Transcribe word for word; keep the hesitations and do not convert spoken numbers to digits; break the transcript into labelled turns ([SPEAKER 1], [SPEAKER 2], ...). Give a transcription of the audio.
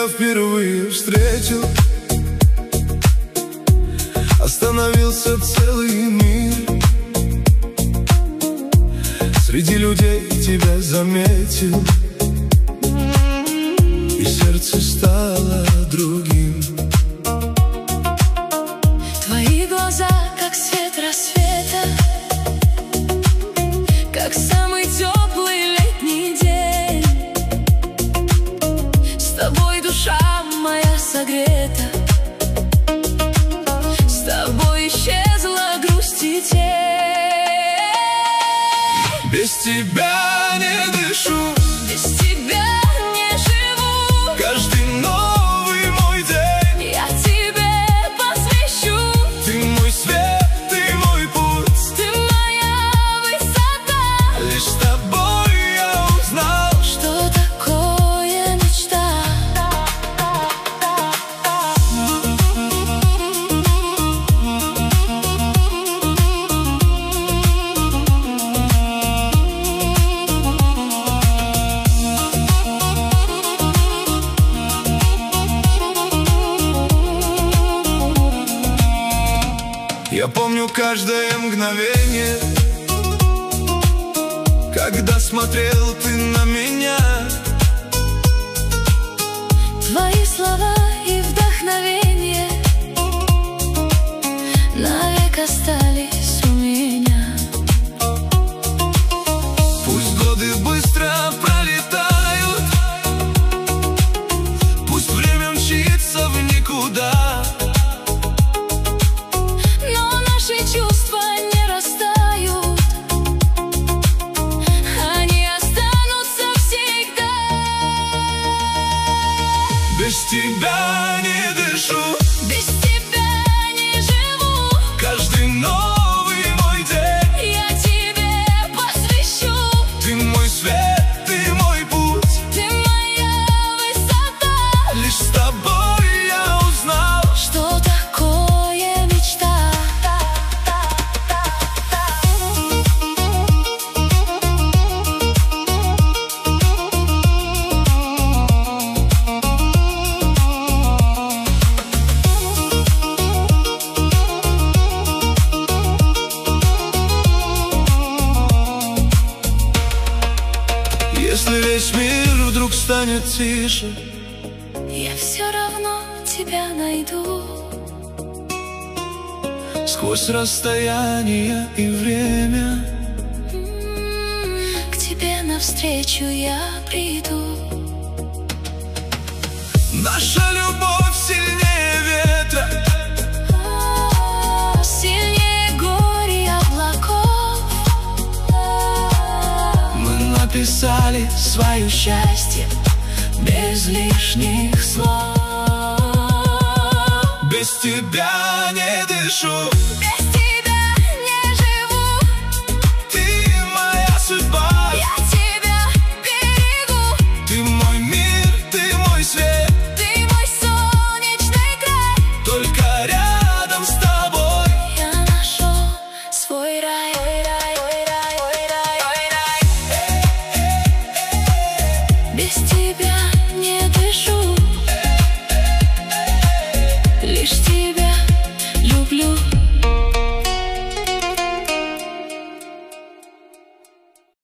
[SPEAKER 1] тебя впервые встретил, остановился целый мир. Среди людей тебя заметил, и сердце стало другим.
[SPEAKER 2] Твои глаза, как свет рассвета, как самый теплый летний день. С тобой душа моя согрета, с тобой исчезла грусть и тень.
[SPEAKER 1] Без тебя не дышу,
[SPEAKER 2] без тебя не живу.
[SPEAKER 1] каждый новый мой день
[SPEAKER 2] Я тебе посвящу.
[SPEAKER 1] ты мой свет, ты мой путь,
[SPEAKER 2] Ты моя высота.
[SPEAKER 1] лишь с тобой я узнал,
[SPEAKER 2] Что такое мечта?
[SPEAKER 1] Я помню каждое мгновение, когда смотрел ты на меня.
[SPEAKER 2] Твои слова и вдохновение навек остались у меня.
[SPEAKER 1] Пусть годы быстро пролетают, пусть время мчится в никуда,
[SPEAKER 2] Но наши чувства не растают, они останутся всегда.
[SPEAKER 1] без тебя не дышу,
[SPEAKER 2] Без тебя не живу.
[SPEAKER 1] каждый новый мой день
[SPEAKER 2] Я тебе посвящу.
[SPEAKER 1] ты мой свет, ты мой путь,
[SPEAKER 2] Ты моя высота.
[SPEAKER 1] лишь с тобой я узнал,
[SPEAKER 2] Что такое мечта?
[SPEAKER 1] если весь мир вдруг станет тише,
[SPEAKER 2] Я все равно тебя найду.
[SPEAKER 1] сквозь расстояние и время,
[SPEAKER 2] М, К тебе навстречу я приду.
[SPEAKER 1] наша любовь сильнее ветра,
[SPEAKER 2] А, Сильнее гор и облаков.
[SPEAKER 1] мы написали свое счастье без лишних слов. Без тебя не дышу,
[SPEAKER 2] Без тебя не живу.
[SPEAKER 1] ты моя судьба,
[SPEAKER 2] Я тебя берегу.
[SPEAKER 1] ты мой мир, ты мой свет,
[SPEAKER 2] Ты мой солнечный край.
[SPEAKER 1] только рядом с тобой
[SPEAKER 2] Я нашел свой рай. Ой, рай, ой, рай, ой, рай, ой, рай. Без тебя не дышу, лишь тебя